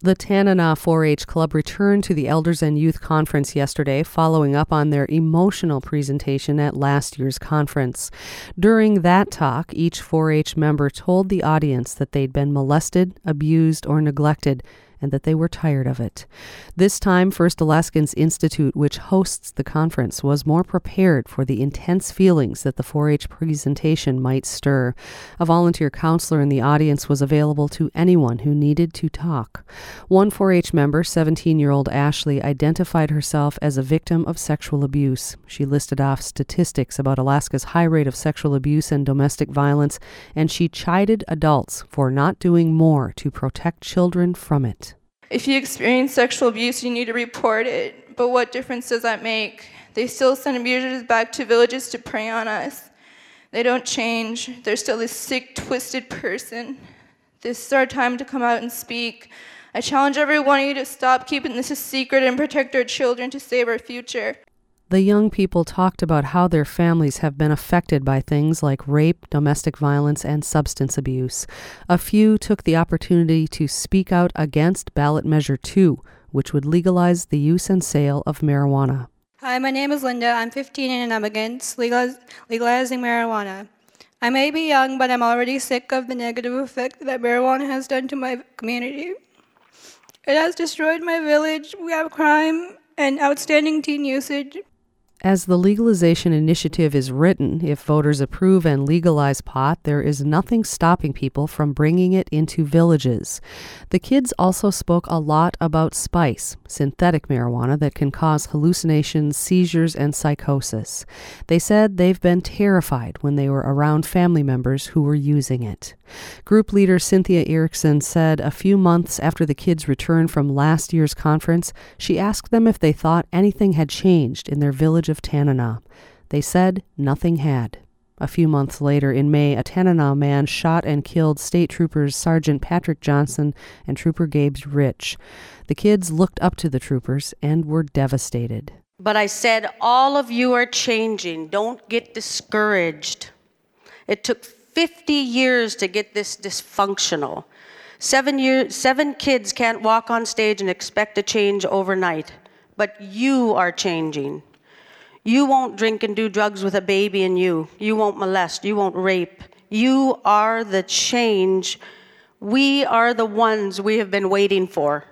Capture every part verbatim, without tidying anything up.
The Tanana four H Club returned to the Elders and Youth Conference yesterday, following up on their emotional presentation at last year's conference. During that talk, each four H member told the audience that they'd been molested, abused, or neglected, and that they were tired of it. This time, First Alaskans Institute, which hosts the conference, was more prepared for the intense feelings that the four H presentation might stir. A volunteer counselor in the audience was available to anyone who needed to talk. One four H member, seventeen-year-old Ashley, identified herself as a victim of sexual abuse. She listed off statistics about Alaska's high rate of sexual abuse and domestic violence, and she chided adults for not doing more to protect children from it. If you experience sexual abuse, you need to report it. But what difference does that make? They still send abusers back to villages to prey on us. They don't change. They're still this sick, twisted person. This is our time to come out and speak. I challenge every one of you to stop keeping this a secret and protect our children to save our future. The young people talked about how their families have been affected by things like rape, domestic violence, and substance abuse. A few took the opportunity to speak out against Ballot Measure two, which would legalize the use and sale of marijuana. Hi, my name is Linda. I'm fifteen and I'm against legaliz- legalizing marijuana. I may be young, but I'm already sick of the negative effect that marijuana has done to my community. It has destroyed my village. We have crime and outstanding teen usage. As the legalization initiative is written, if voters approve and legalize pot, there is nothing stopping people from bringing it into villages. The kids also spoke a lot about spice, synthetic marijuana that can cause hallucinations, seizures, and psychosis. They said they've been terrified when they were around family members who were using it. Group leader Cynthia Erickson said a few months after the kids returned from last year's conference, she asked them if they thought anything had changed in their village of Tanana. They said nothing had. A few months later, in May, a Tanana man shot and killed State Troopers Sergeant Patrick Johnson and Trooper Gabe Rich. The kids looked up to the troopers and were devastated. But I said, all of you are changing. Don't get discouraged. It took fifty years to get this dysfunctional. Seven years, seven kids can't walk on stage and expect a change overnight. But you are changing. You won't drink and do drugs with a baby in you. You won't molest. You won't rape. You are the change. We are the ones we have been waiting for.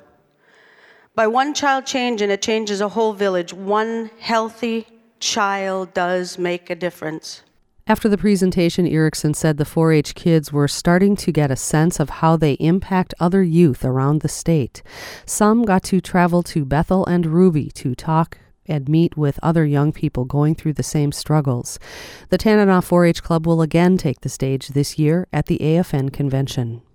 By one child changing, it changes a whole village. One healthy child does make a difference. After the presentation, Erickson said the four H kids were starting to get a sense of how they impact other youth around the state. Some got to travel to Bethel and Ruby to talk and meet with other young people going through the same struggles. The Tanana four H Club will again take the stage this year at the A F N convention.